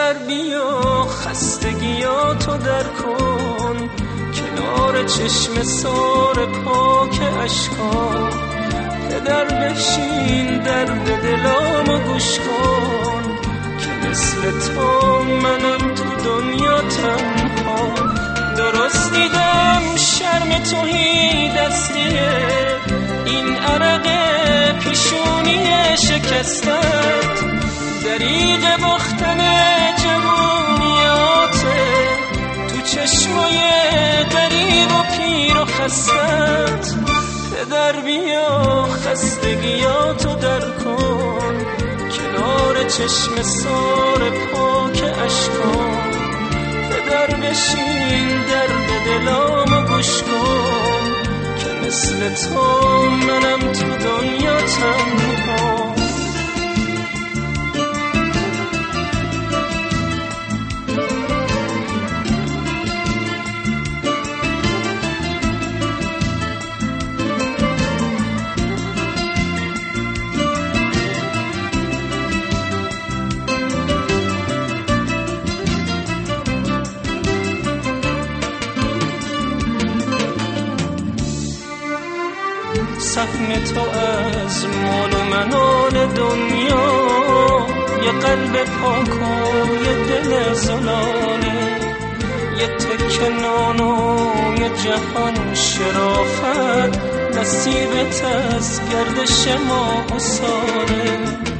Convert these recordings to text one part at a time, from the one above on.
پدر بیا خستگیاتو در کن، کنار چشم سار پاک اشکام. پدر بشین درد دلامو گوش کن، که مثل تو منم تو دنیا تنها. درست دیدم شرم توهی دستیه، این عرق پیشونی شکستت، دریغ باختن جوونیاته، تو چشمای غریب و پیر و خستت. پدر بیا خستگیاتو در کن، کنار چشم سار پاک اشکام. پدر بشین درد دلامو گوش کن، که مثل تو منم تو دنیا تنها. سهم تو از مال و منال دنیا، یه قلب پاک و یه دل زلاله، یه تکه نان و یه جهان شرافت، نصیبت از گردش ما و ساله.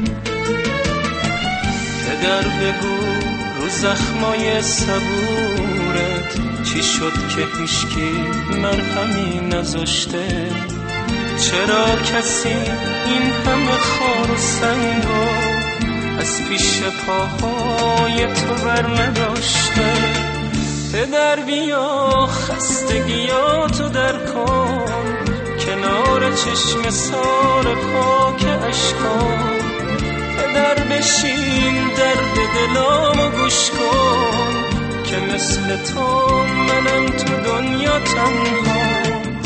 پدر بگو رو زخمای صبورت، چی شد که هیچکی مرهمی نذاشته؟ چرا کسی این همه خار و سنگو از پیش پاهای تو بر نداشته؟ پدر بیا خستگیاتو در کن، کنار چشم سار پاک اشکام. پدر بشین درد دلامو گوش کن، که مثل تو منم تو دنیا تنها.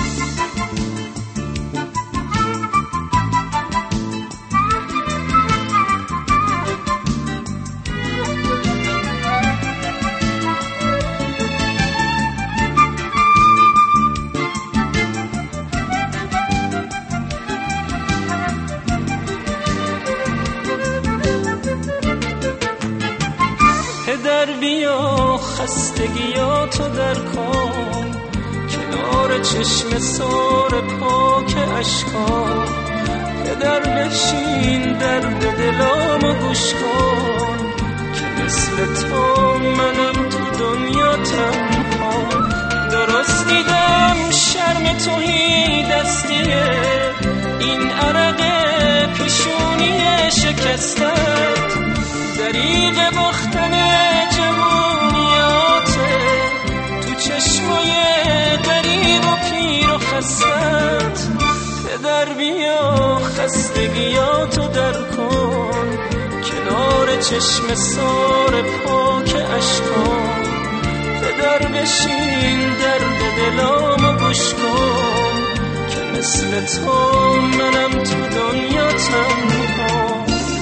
پدر بیا خستگیاتو در کن، کنار چشم سار پاک اشکام. پدر بشین درد دلامو گوش کن، که مثل تو منم تو دنیا تنها. درست دیدم شرم توهی دستیه، این عرق پیشونی شکستت، دریغ باختن جوونیاته، تو چشمای غریب و پیر و خستت. پدر بیا خستگیاتو در کن، کنار چشم سار پاک اشکام. پدر بشین درد دلامو گوش کن، که مثل تو منم تو دنیا تنها.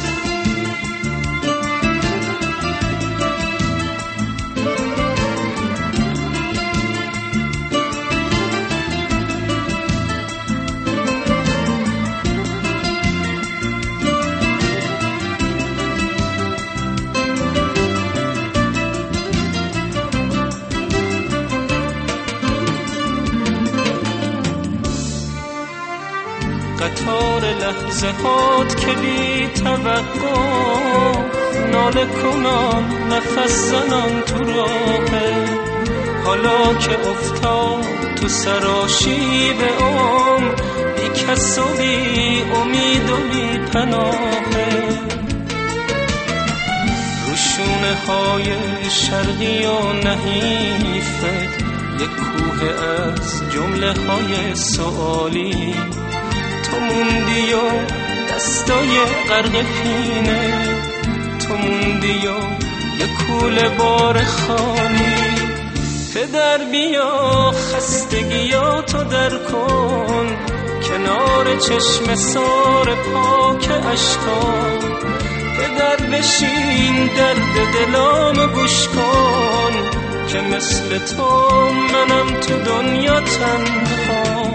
قطار لحظه هات که بی توقع، ناله کنان نفس زنان تو راهه. حالا که افتاد تو سراشیب عمر، بی کس و بی امید و بی پناهه. روشونه های شرقی و نحیفت، یک کوه از جمله های سوالی. تو موندی و دستای غرق پینه، تو موندی و یه کوله بار خالی. پدر بیا خستگیاتو در کن، کنار چشم سار پاک اشکام. به در بشین درد دلام گوش کن که مثل تو منم تو دنیا تنها.